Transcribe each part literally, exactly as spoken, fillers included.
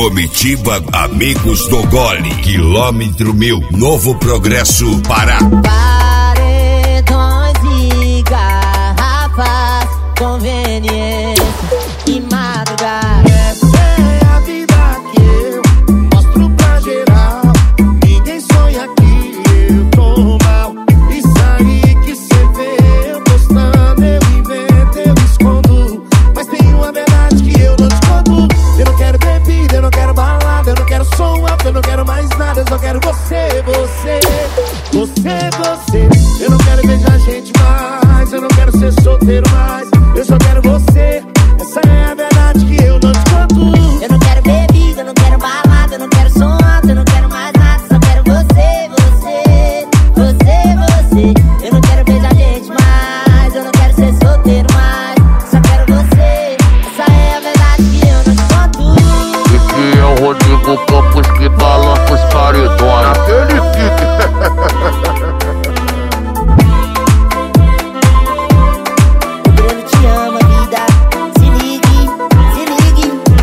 Comitiva Amigos do Gole, quilômetro mil, Novo Progresso, Pará. Paredões e garrafas, conveniência e madrugada. Essa é a vida que eu mostro pra geral. Ninguém sonha que eu tô mal. Isso aí que cê vê eu postando, eu invento, eu escondo. Mas tem uma verdade que eu não te conto. Eu não quero bebida, eu não quero balada, eu não quero som alto, eu não quero mais nada. Eu só quero você, você, você, você. Eu não quero beijar gente mais, eu não quero ser solteiro mais. Eu só quero você, essa é a verdade que eu não te conto. Eu não quero bebida, eu não quero balada, eu não quero som alto, eu não quero mais nada. Só quero você, você, você, você. Eu não quero beijar gente mais, eu não quero ser solteiro mais. Só quero você, essa é a verdade que eu não te conto. Esse é o Rodrigo Campos que balança os paredões. Aquele pique. O Bruno te ama, vida. Se ligue, se ligue.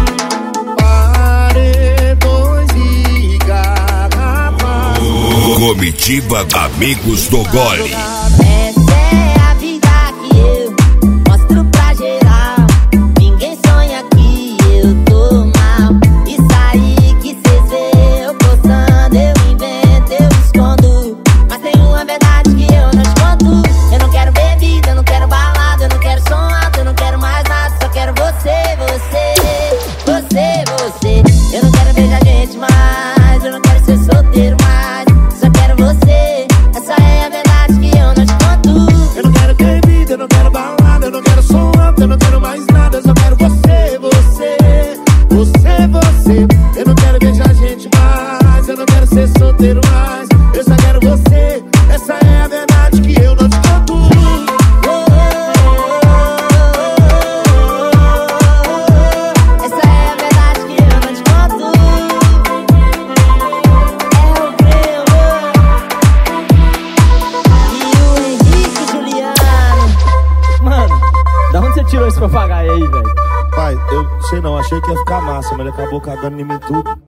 Paredões e garrafas. Comitiva Amigos do Gole. Essa é a vida que eu mostro pra geral. Ninguém sonha que eu tô mal. Isso aí que cês vê eu postando, eu invento, eu escondo. Mas tem uma verdade que eu não te conto. Eu não quero bebida, eu não quero balada, eu não quero som alto, eu não quero mais nada. Só quero você, você, você, você. Eu não quero beijar gente mais, eu não quero ser solteiro mais. Só quero você, essa é a verdade que eu não te conto. Eu não quero bebida, eu não quero balada, eu não quero som alto, eu não quero mais nada. Eu só quero você, você, você, você. Eu não quero beijar gente mais, eu não quero ser solteiro mais. Eu só quero você, essa é a verdade que eu não te conto. Essa é a verdade que eu não te conto. É o Grêmio e o Henrique Juliano. Mano, da onde você tirou esse papagaio aí, velho? Pai, eu sei não, achei que ia ficar massa, mas ele acabou cagando em mim tudo.